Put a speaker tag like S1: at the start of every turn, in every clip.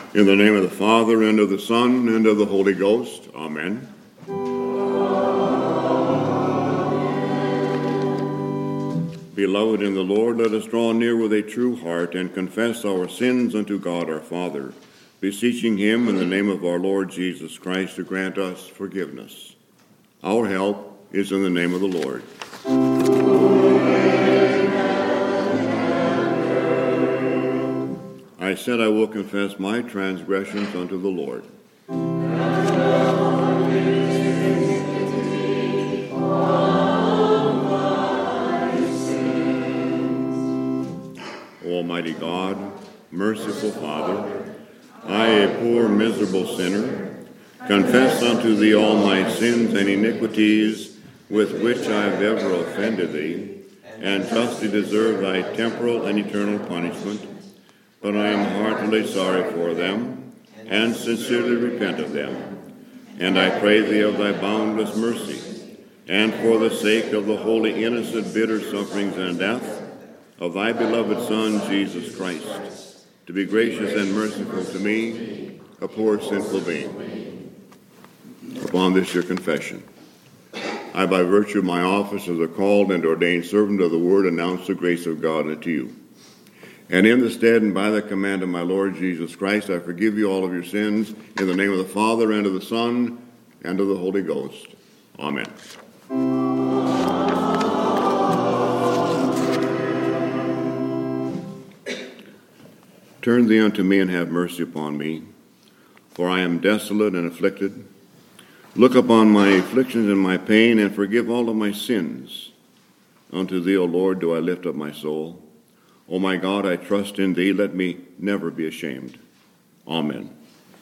S1: In the name of the Father, and of the Son, and of the Holy Ghost. Amen. Beloved in the Lord, let us draw near with a true heart and confess our sins unto God our Father, beseeching him in the name of our Lord Jesus Christ to grant us forgiveness. Our help is in the name of the Lord. I said I will confess my transgressions unto the Lord. Almighty God, merciful Father, I, a poor, miserable sinner, confess unto thee all my sins and iniquities with which I have ever offended thee, and justly deserve thy temporal and eternal punishment. But I am heartily sorry for them, and sincerely repent of them. And I pray thee of thy boundless mercy, and for the sake of the holy, innocent, bitter sufferings and death of thy beloved Son, Jesus Christ, to be gracious and merciful to me, a poor sinful being. Upon this your confession, I, by virtue of my office as a called and ordained servant of the word, announce the grace of God unto you. And in the stead and by the command of my Lord Jesus Christ, I forgive you all of your sins, in the name of the Father, and of the Son, and of the Holy Ghost. Amen. Turn thee unto me, and have mercy upon me, for I am desolate and afflicted. Look upon my afflictions and my pain, and forgive all of my sins. Unto thee, O Lord, do I lift up my soul. O my God, I trust in thee. Let me never be ashamed. Amen.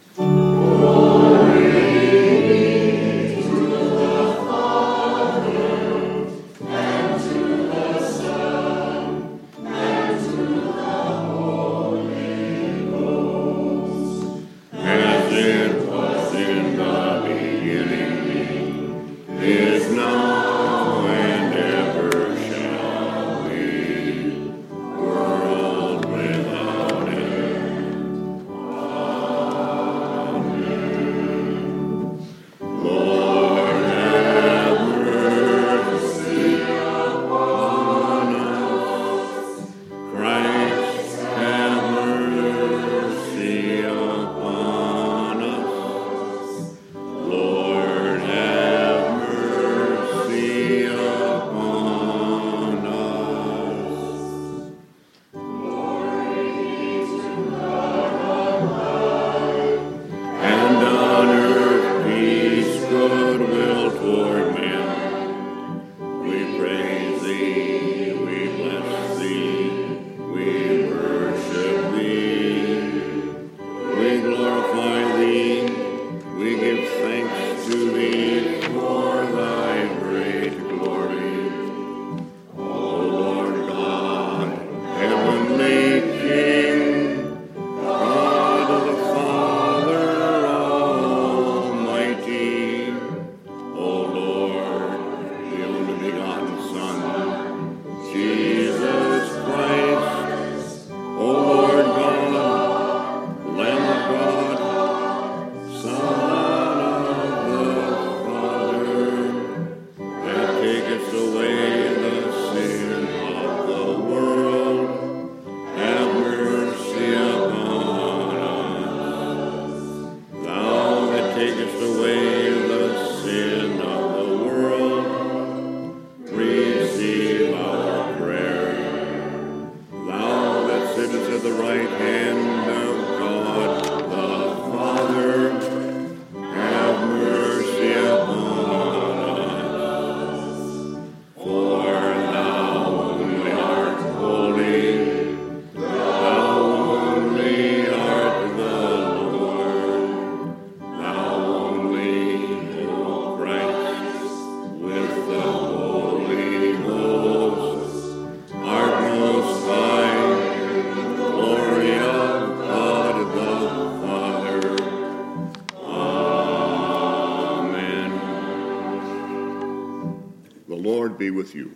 S1: Be with you.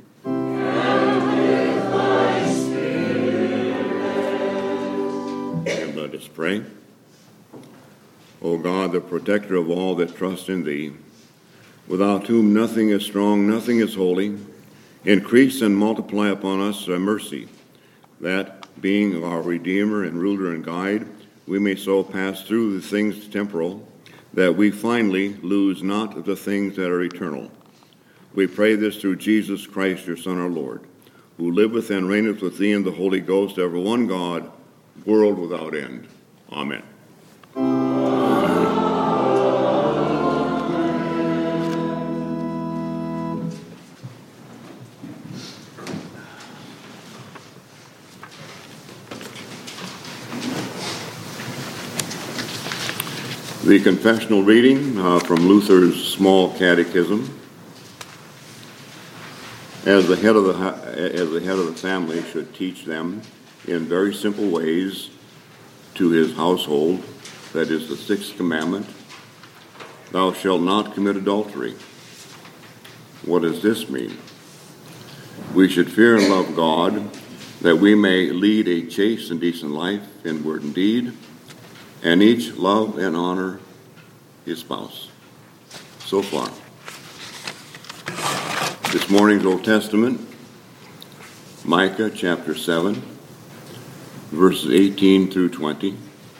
S1: And let us pray. O God, the protector of all that trust in thee, without whom nothing is strong, nothing is holy, increase and multiply upon us thy mercy, that, being our Redeemer and ruler and guide, we may so pass through the things temporal, that we finally lose not the things that are eternal. We pray this through Jesus Christ, your Son, our Lord, who liveth and reigneth with thee in the Holy Ghost, ever one God, world without end. Amen. The confessional reading from Luther's Small Catechism. As the head of the family should teach them in very simple ways to his household, that is the sixth commandment, thou shalt not commit adultery. What does this mean? We should fear and love God, that we may lead a chaste and decent life in word and deed, and each love and honor his spouse. So far. This morning's Old Testament, Micah chapter 7, verses 18 through 20.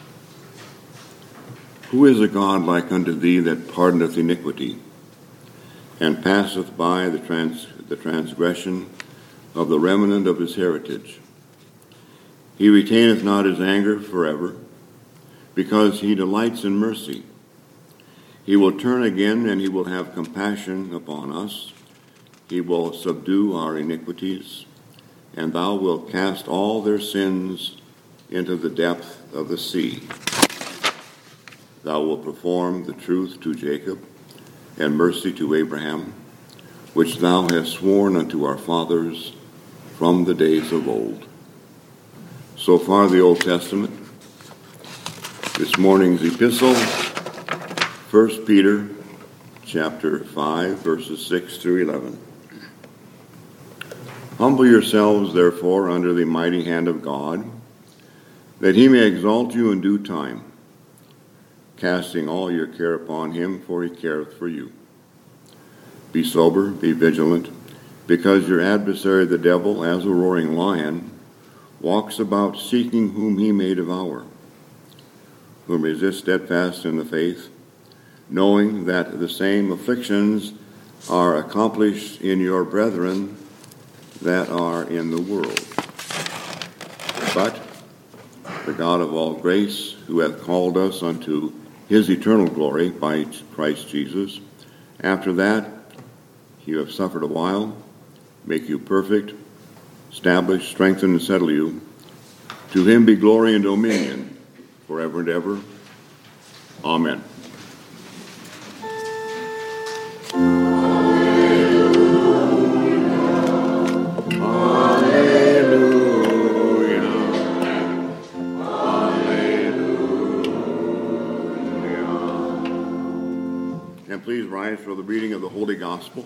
S1: Who is a God like unto thee that pardoneth iniquity, and passeth by the transgression of the remnant of his heritage? He retaineth not his anger forever, because he delights in mercy. He will turn again, and he will have compassion upon us. He will subdue our iniquities, and thou wilt cast all their sins into the depth of the sea. Thou wilt perform the truth to Jacob, and mercy to Abraham, which thou hast sworn unto our fathers from the days of old. So far the Old Testament. This morning's epistle, 1 Peter chapter 5, verses 6 through 11. Humble yourselves, therefore, under the mighty hand of God, that he may exalt you in due time, casting all your care upon him, for he careth for you. Be sober, be vigilant, because your adversary the devil, as a roaring lion, walks about seeking whom he may devour. Whom resist steadfast in the faith, knowing that the same afflictions are accomplished in your brethren that are in the world. But the God of all grace, who hath called us unto his eternal glory by Christ Jesus, after that you have suffered a while, make you perfect, establish, strengthen, and settle you. To him be glory and dominion forever and ever. Amen. And please rise for the reading of the Holy Gospel.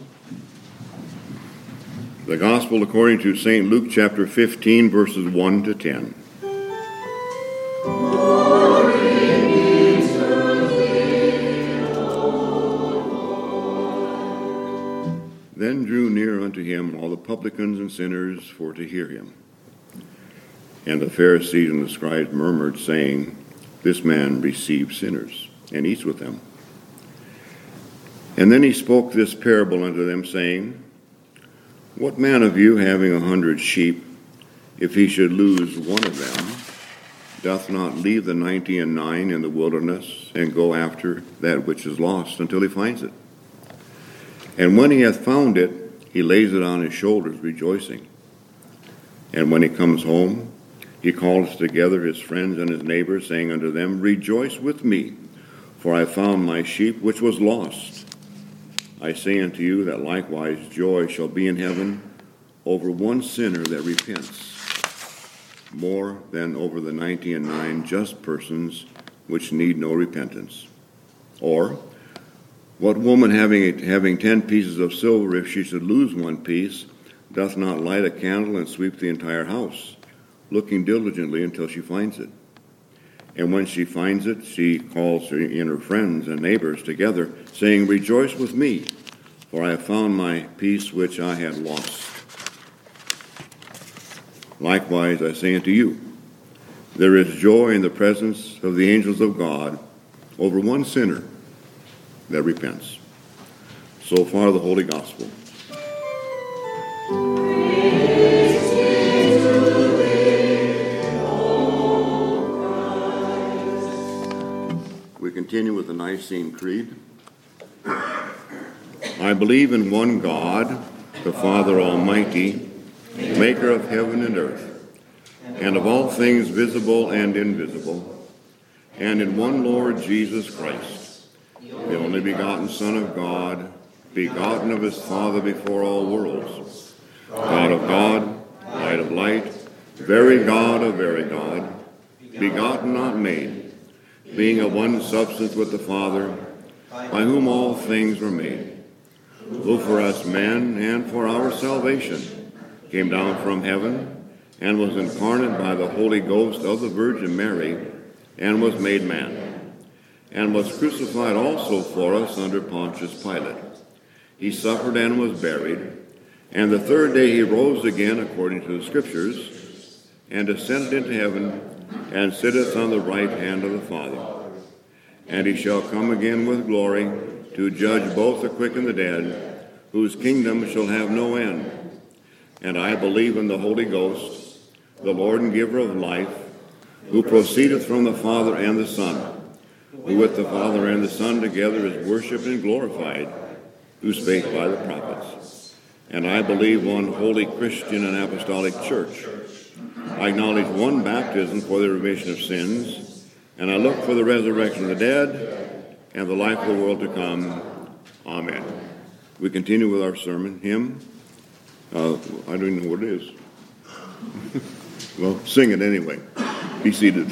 S1: The Gospel according to St. Luke chapter 15, verses 1 to 10. Then drew near unto him all the publicans and sinners for to hear him. And the Pharisees and the scribes murmured, saying, This man receives sinners, and eats with them. And then he spoke this parable unto them, saying, What man of you, having 100 sheep, if he should lose one of them, doth not leave the 99 in the wilderness, and go after that which is lost until he finds it? And when he hath found it, he lays it on his shoulders, rejoicing. And when he comes home, he calls together his friends and his neighbors, saying unto them, Rejoice with me, for I found my sheep which was lost. I say unto you that likewise joy shall be in heaven over one sinner that repents, more than over the 99 just persons which need no repentance. Or, what woman having 10 pieces of silver, if she should lose one piece, doth not light a candle and sweep the entire house, looking diligently until she finds it? And when she finds it, she calls in her friends and neighbors together, saying, "Rejoice with me, for I have found my peace which I had lost. Likewise, I say unto you, there is joy in the presence of the angels of God over one sinner that repents." So far, the Holy Gospel. We continue with the Nicene Creed. I believe in one God, the Father Almighty, maker of heaven and earth, and of all things visible and invisible, and in one Lord Jesus Christ, the only begotten Son of God, begotten of his Father before all worlds, God of God, light of light, very God of very God, begotten, not made, being of one substance with the Father, by whom all things were made, who for us men and for our salvation came down from heaven, and was incarnate by the Holy Ghost of the Virgin Mary, and was made man, and was crucified also for us under Pontius Pilate. He suffered and was buried, and the third day he rose again according to the Scriptures, and ascended into heaven, and sitteth on the right hand of the Father. And he shall come again with glory, to judge both the quick and the dead, whose kingdom shall have no end. And I believe in the Holy Ghost, the Lord and giver of life, who proceedeth from the Father and the Son, who with the Father and the Son together is worshipped and glorified, who spake by the prophets. And I believe one holy Christian and apostolic church. I acknowledge one baptism for the remission of sins, and I look for the resurrection of the dead and the life of the world to come. Amen. We continue with our sermon hymn. I don't even know what it is. Well, sing it anyway. Be seated.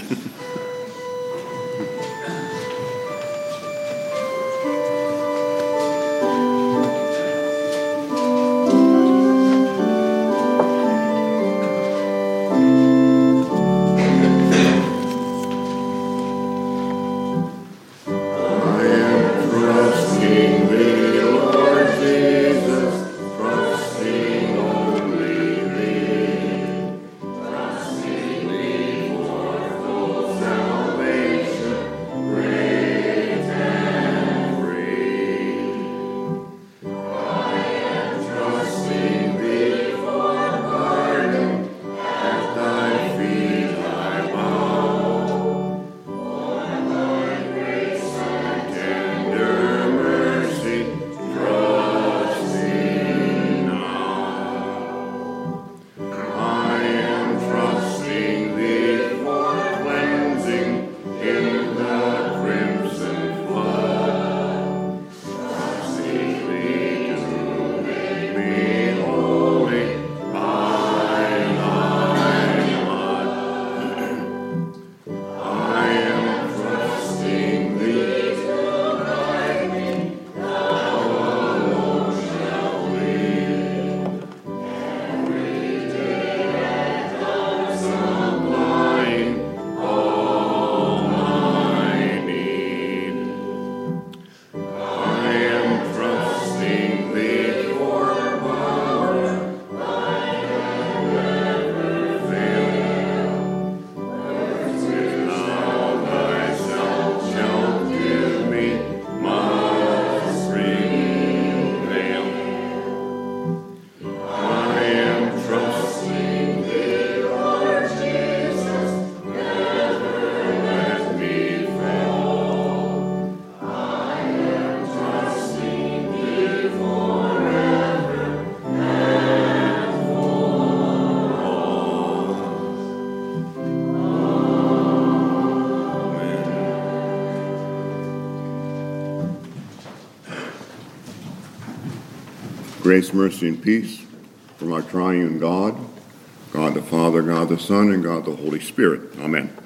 S1: Grace, mercy, and peace from our triune God, God the Father, God the Son, and God the Holy Spirit. Amen.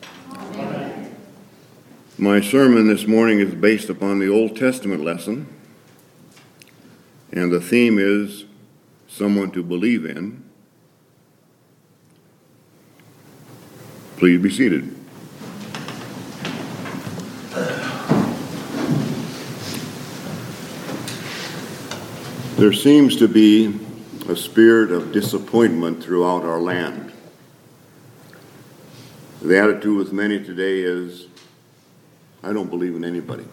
S1: Amen. My sermon this morning is based upon the Old Testament lesson, and the theme is someone to believe in. Please be seated. There seems to be a spirit of disappointment throughout our land. The attitude with many today is, I don't believe in anybody.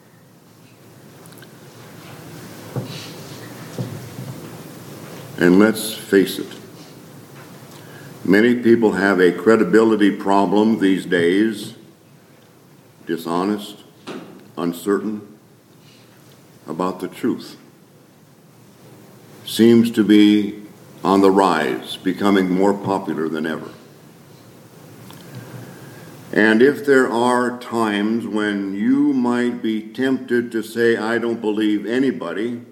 S1: And let's face it, many people have a credibility problem these days, dishonest, uncertain about the truth. Seems to be on the rise, becoming more popular than ever. And if there are times when you might be tempted to say, I don't believe anybody,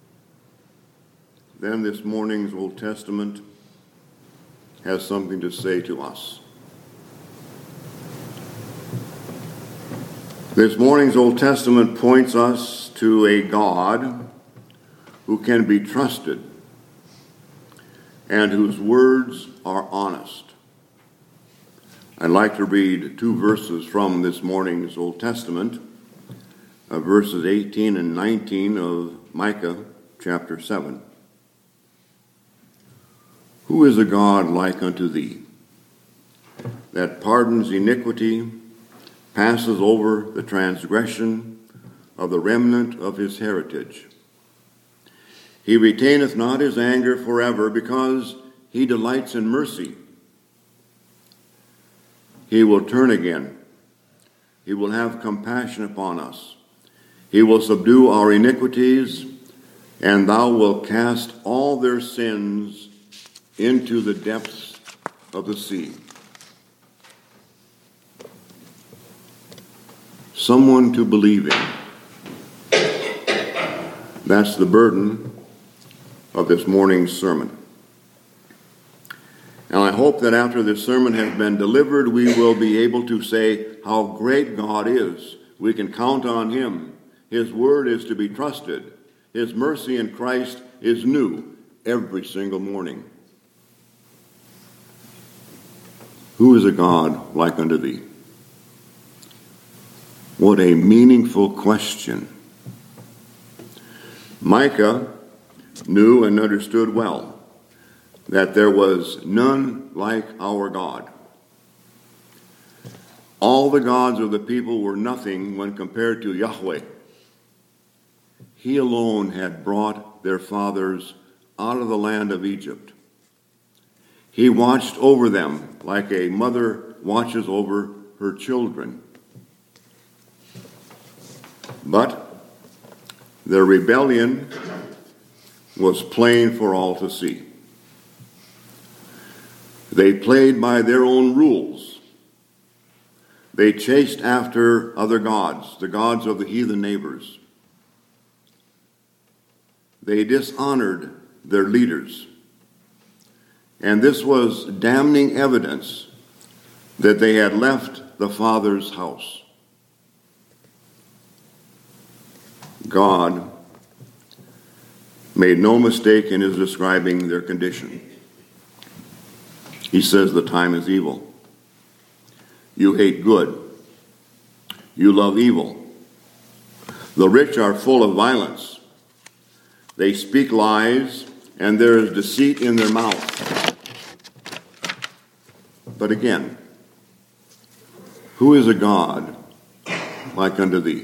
S1: then this morning's Old Testament has something to say to us. This morning's Old Testament points us to a God who can be trusted and whose words are honest. I'd like to read two verses from this morning's Old Testament, verses 18 and 19 of Micah chapter 7. Who is a God like unto thee, that pardons iniquity, passes over the transgression of the remnant of his heritage? He retaineth not his anger forever, because he delights in mercy. He will turn again. He will have compassion upon us. He will subdue our iniquities, and thou wilt cast all their sins into the depths of the sea. Someone to believe in. That's the burden of this morning's sermon. And I hope that after this sermon has been delivered, we will be able to say how great God is. We can count on him. His word is to be trusted. His mercy in Christ is new every single morning. Who is a God like unto thee? What a meaningful question. Micah knew and understood well that there was none like our God. All the gods of the people were nothing when compared to Yahweh. He alone had brought their fathers out of the land of Egypt. He watched over them like a mother watches over her children. But their rebellion was plain for all to see. They played by their own rules. They chased after other gods, the gods of the heathen neighbors. They dishonored their leaders. And this was damning evidence that they had left the Father's house. God made no mistake in his describing their condition. He says the time is evil. You hate good. You love evil. The rich are full of violence. They speak lies, and there is deceit in their mouth. But again, who is a God like unto thee?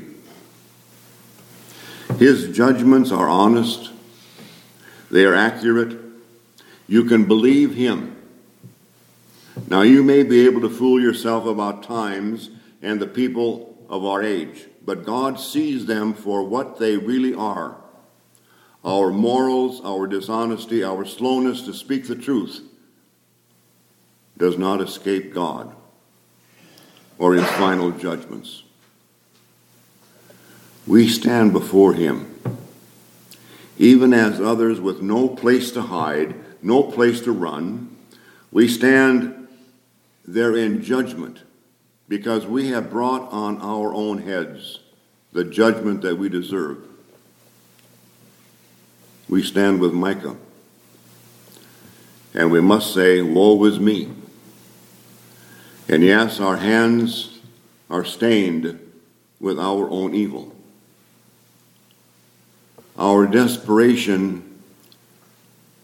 S1: His judgments are honest. They are accurate. You can believe him. Now, you may be able to fool yourself about times and the people of our age, but God sees them for what they really are. Our morals, our dishonesty, our slowness to speak the truth does not escape God or his final judgments. We stand before him, even as others with no place to hide, no place to run. We stand there in judgment because we have brought on our own heads the judgment that we deserve. We stand with Micah, and we must say, woe is me. And yes, our hands are stained with our own evil. Our desperation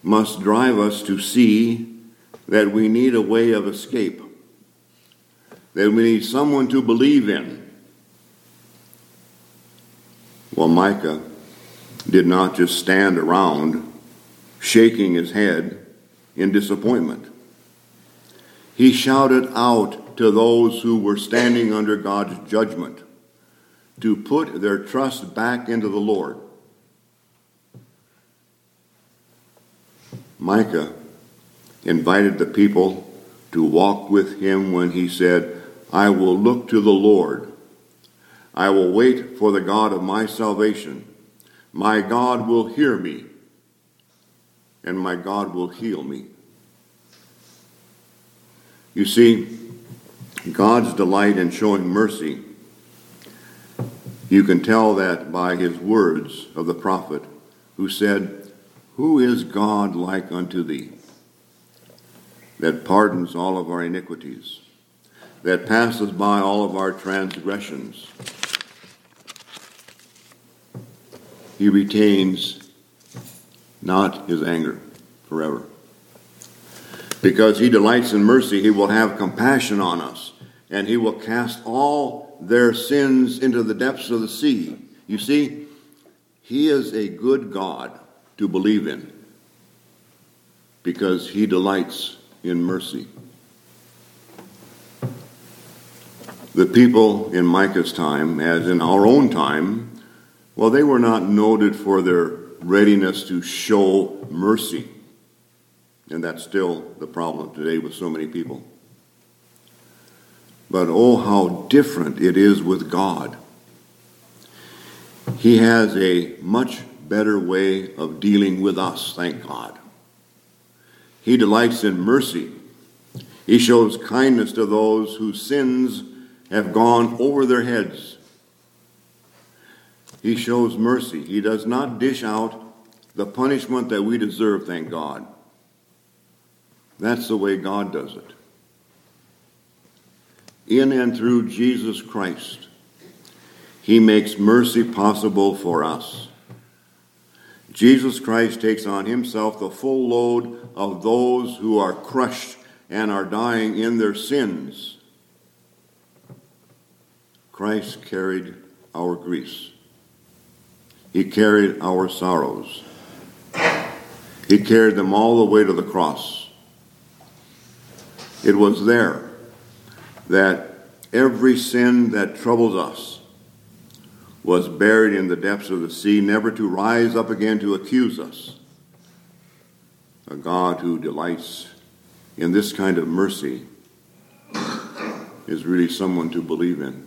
S1: must drive us to see that we need a way of escape, that we need someone to believe in. Well, Micah did not just stand around shaking his head in disappointment. He shouted out to those who were standing under God's judgment to put their trust back into the Lord. Micah invited the people to walk with him when he said, "I will look to the Lord. I will wait for the God of my salvation. My God will hear me, and my God will heal me." You see, God's delight in showing mercy, you can tell that by his words of the prophet who said, "Who is God like unto thee, that pardons all of our iniquities, that passes by all of our transgressions?" He retains not his anger forever. Because he delights in mercy, he will have compassion on us, and he will cast all their sins into the depths of the sea. You see, he is a good God to believe in, because he delights in mercy. The people in Micah's time, as in our own time, well, they were not noted for their readiness to show mercy. And that's still the problem today with so many people. But oh, how different it is with God. He has a much better way of dealing with us, thank God. He delights in mercy. He shows kindness to those whose sins have gone over their heads. He shows mercy. He does not dish out the punishment that we deserve, thank God. That's the way God does it. In and through Jesus Christ, he makes mercy possible for us. Jesus Christ takes on himself the full load of those who are crushed and are dying in their sins. Christ carried our griefs. He carried our sorrows. He carried them all the way to the cross. It was there that every sin that troubles us was buried in the depths of the sea, never to rise up again to accuse us. A God who delights in this kind of mercy is really someone to believe in.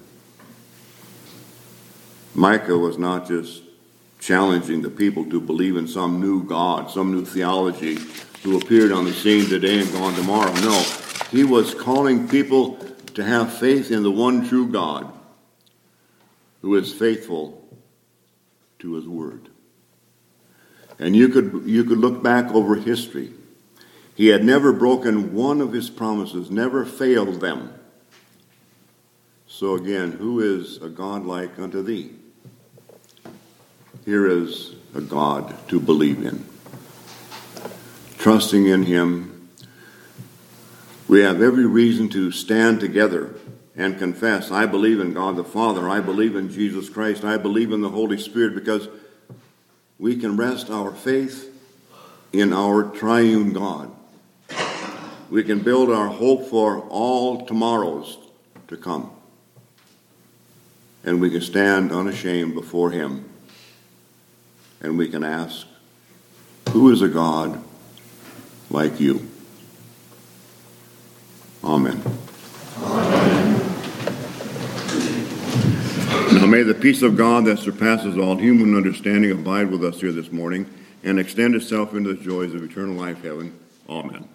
S1: Micah was not just challenging the people to believe in some new God, some new theology who appeared on the scene today and gone tomorrow. No, he was calling people to have faith in the one true God who is faithful to his word. And you could look back over history. He had never broken one of his promises, never failed them. So again, who is a God like unto thee? Here is a God to believe in. Trusting in him, we have every reason to stand together and confess, I believe in God the Father, I believe in Jesus Christ, I believe in the Holy Spirit, because we can rest our faith in our triune God. We can build our hope for all tomorrows to come. And we can stand unashamed before him. And we can ask, who is a God like you? Amen.
S2: Amen.
S1: Now may the peace of God that surpasses all human understanding abide with us here this morning and extend itself into the joys of eternal life, heaven. Amen.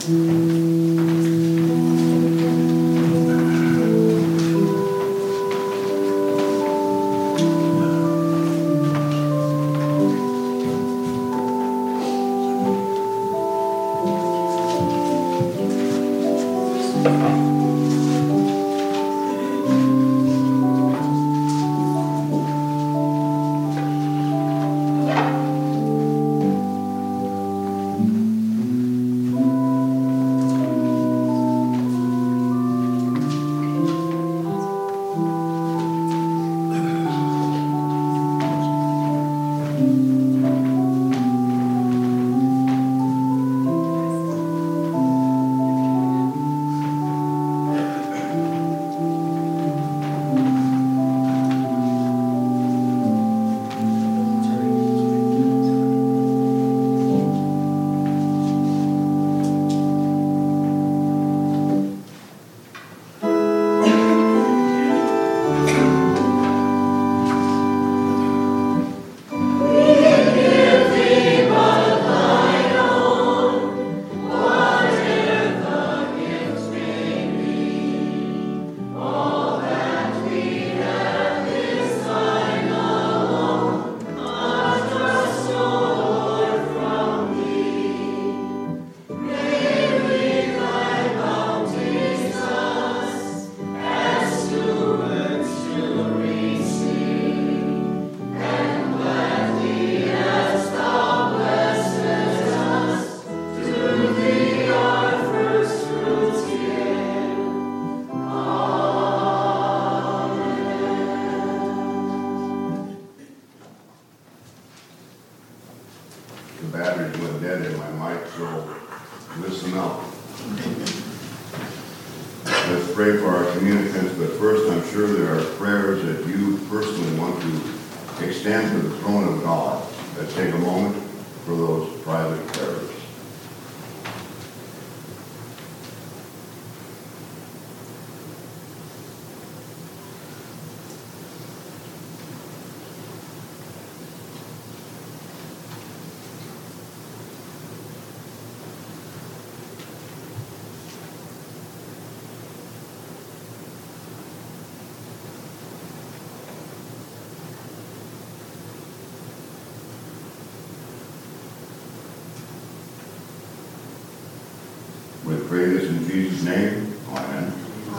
S1: We pray this in Jesus' name. Amen.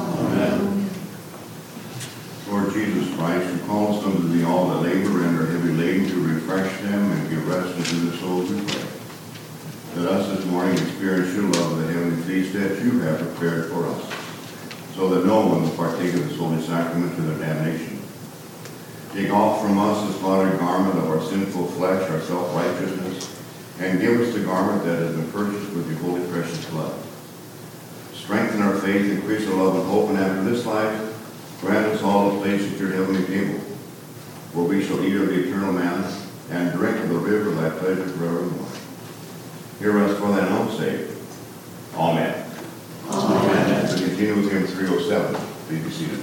S1: Amen. Lord Jesus Christ, who calls them to thee all that labor and are heavy laden, to refresh them and give rest unto the souls, we pray. Let us this morning experience your love of the heavenly feast that you have prepared for us, so that no one will partake of this holy sacrament to their damnation. Take off from us the slaughtered garment of our sinful flesh, our self-righteousness, and give us the garment that has been purchased with your holy precious blood. Strengthen our faith, increase our love and hope, and after this life, grant us all a place at your heavenly table, where we shall eat of the eternal manna and drink of the river of thy pleasure forevermore. Hear us for thine own sake. Amen. Amen. To continue with hymn 307, please be seated.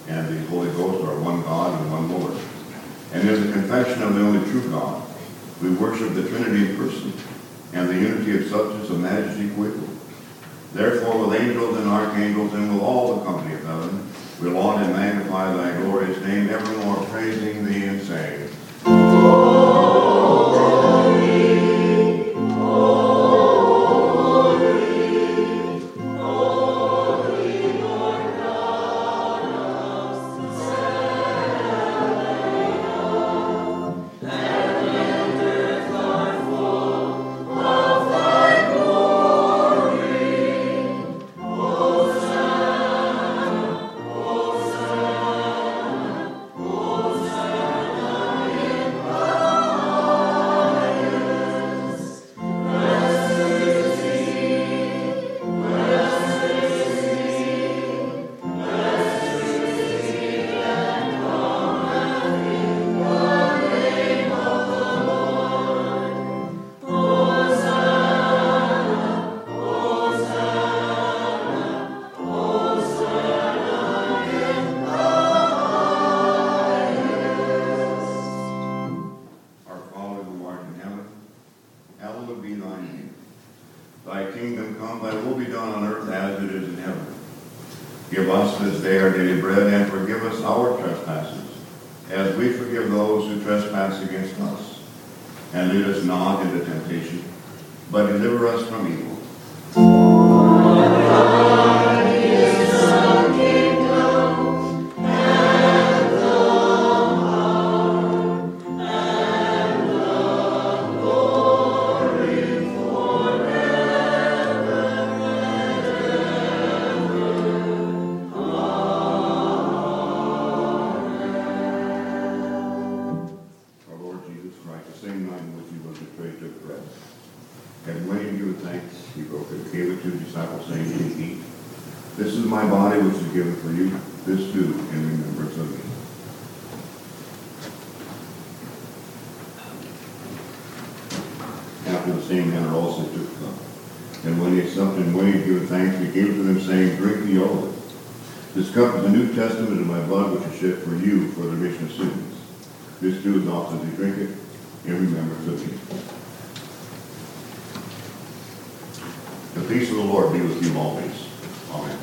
S3: and the Holy Ghost are one God and one Lord. And in the confession of the only true God, we worship the Trinity in person and the unity of substance of majesty co-equal. Therefore, with angels and archangels and with all the company of heaven, we laud and magnify thy glorious name, evermore praising thee and saying, Give us this day our daily bread, and forgive us our trespasses, as we forgive those who trespass against us. And lead us not into temptation, but deliver us from evil. And when he gave thanks, he broke it, gave it to the disciples, saying, "Take, eat. This is my body, which is given for you. This do in remembrance of me." After the same manner also took the cup. And when he had supped and when he had given thanks, he gave it to them, saying, "Drink ye all of it. This cup is the New Testament of my blood, which is shed for you for the remission of sins. This do as often as you drink it in remembrance of me." The peace of the Lord be with you always. Amen.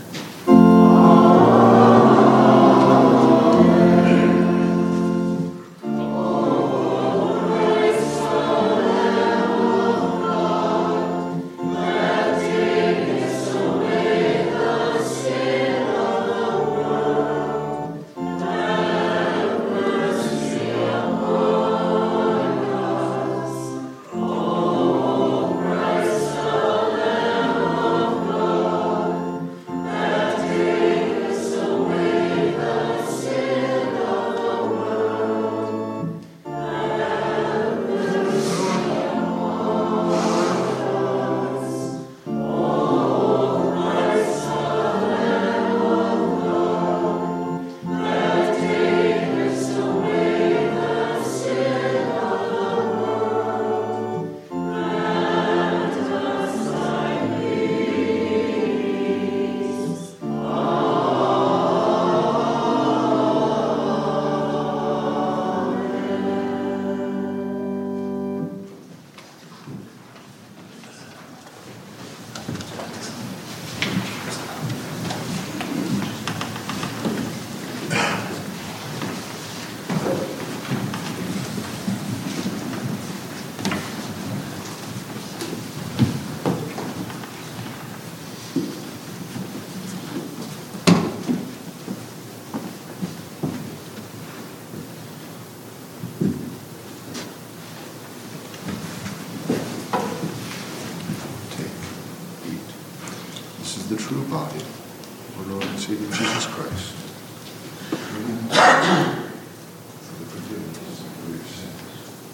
S2: The true body of our Lord and Savior Jesus Christ, for the forgiveness of your sins.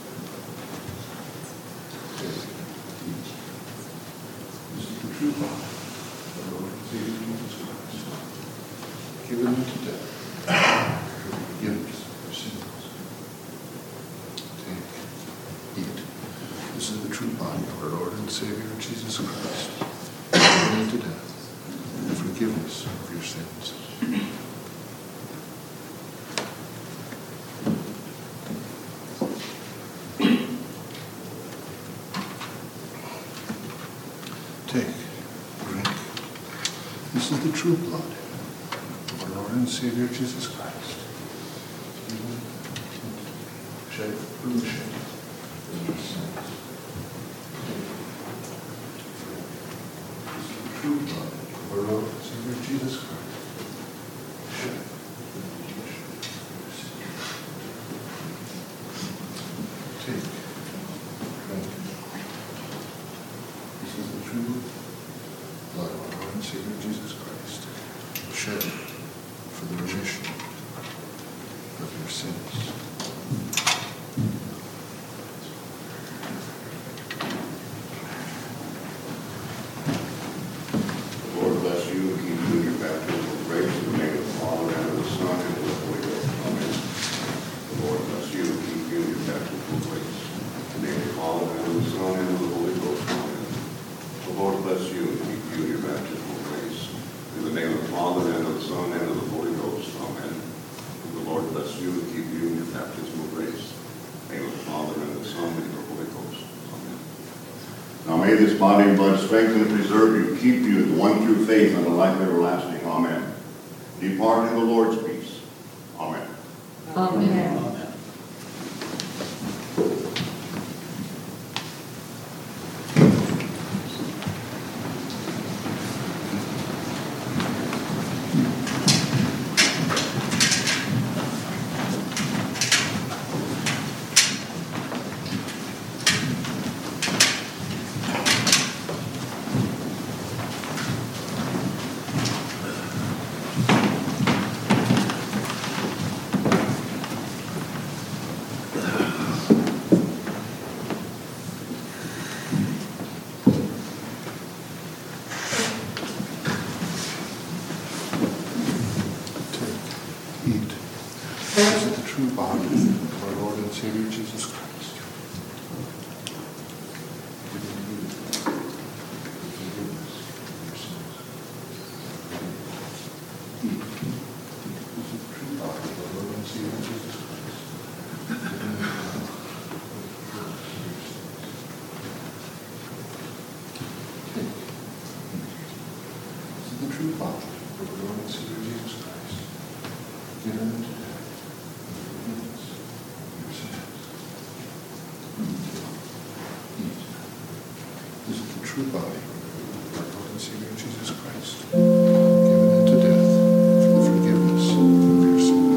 S2: This is the true body of our Lord and Savior Jesus Christ, given unto death for the forgiveness of your sins. Take, eat. This is the true body of our Lord and Savior Jesus Christ, given unto death, the forgiveness of your sins. is the true blood of our Lord and Savior Jesus Christ, shed for remission of your sins. This is the true blood of our Lord and Savior Jesus Christ, shed for the remission of your sins. Take, drink. This is the true blood of our Lord and Savior Jesus Christ, shed for the remission of your sins.
S3: The Lord bless you and keep you in your baptism of grace in the name of the Father, and of the Son, and of the Holy Ghost. Amen. The Lord bless you and keep you in your baptism of grace in the name of the Father, and of the Son, and of the Holy Ghost. Amen. The Lord bless you and keep you in your baptism of grace in the name of the Father, and of the Son, and of the Holy Ghost. Amen. The Lord bless you and keep you in your baptism of grace in the name of the Father, and of the Son, and of the Holy Ghost. Amen. Now may this body and blood strengthen and preserve you, keep you in the one true faith and the life everlasting. Amen. Depart in the Lord's peace. Amen.
S4: Amen.
S2: Eat. This is the true body of our Lord and Savior Jesus Christ. Giving you the forgiveness of your sins. Eat. This is the true body of our Lord and Savior Jesus Christ. Giving you the forgiveness of your sins. Take. This is the true body of our Lord and Savior Jesus Christ. Given to death for the forgiveness of your sins. Eat. This is the true body of our Lord and Savior Jesus Christ, given into death for the forgiveness of your sins.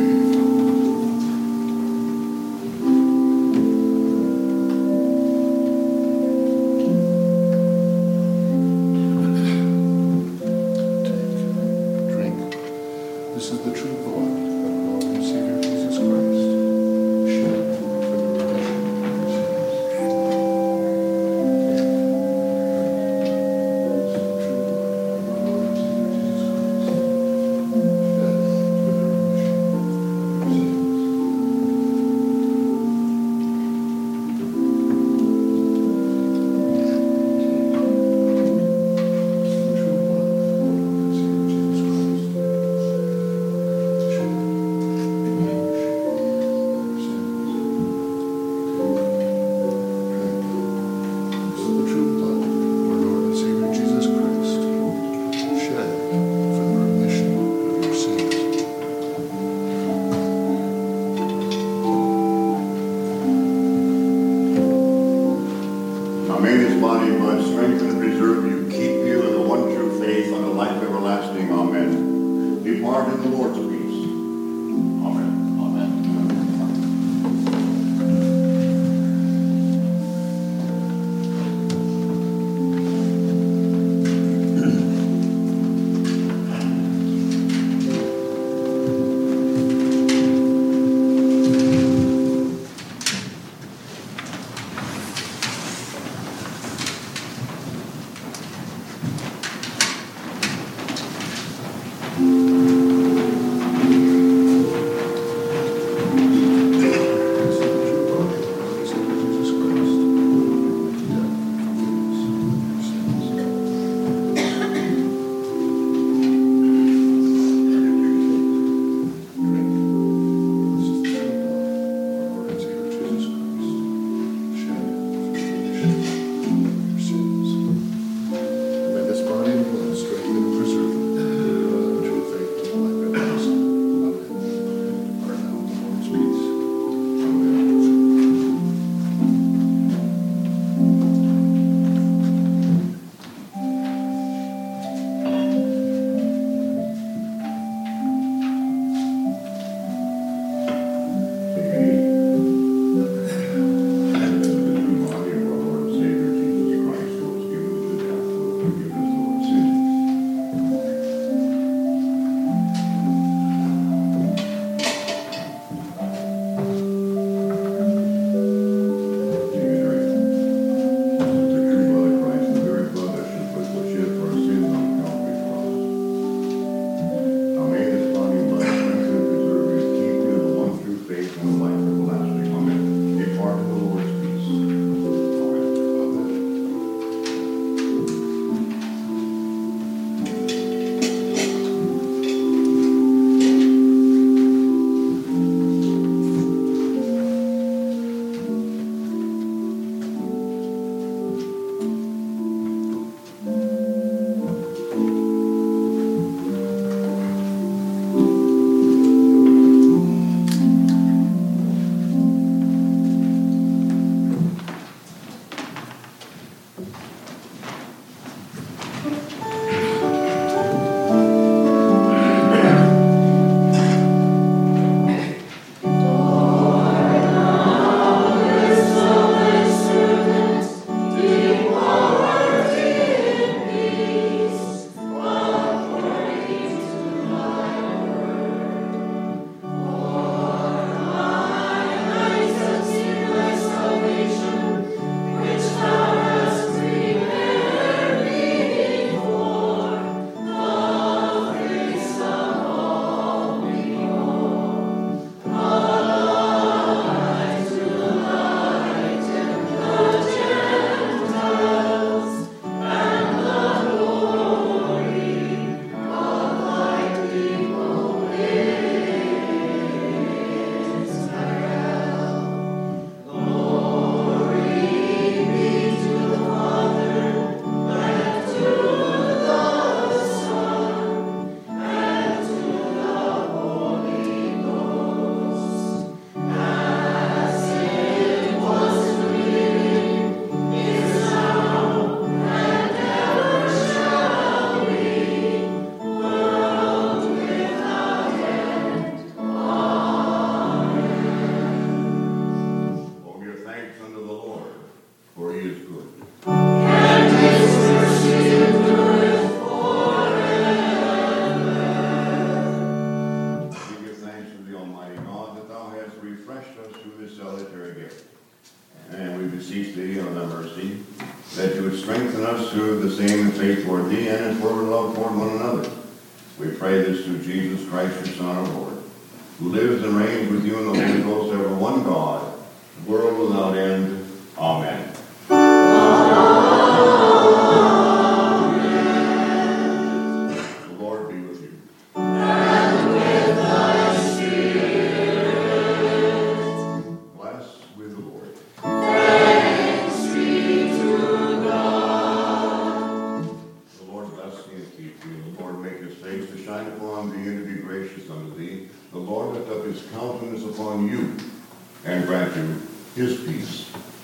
S2: Take, drink. This is the true blood of our Lord and Savior Jesus Christ, shed for the remission of your sins. This is the true blood of our Lord and Savior Jesus Christ, shed for the remission of your sins. This is the true blood of our Lord and Savior Jesus Christ, shed for the remission
S3: beseech thee on thy mercy, that you would strengthen us through the same in faith toward thee and in fervent love toward one another. We pray this through Jesus Christ, your Son, our Lord, who lives and reigns with you in the Holy Ghost, ever one God, world without end. Amen. The Lord be with you. And with thy spirit. Bless with the Lord. Thanks be to God. The Lord bless thee and keep thee. The Lord make his face to shine upon thee and to be gracious unto thee. The Lord lift up his countenance upon you and grant you his peace.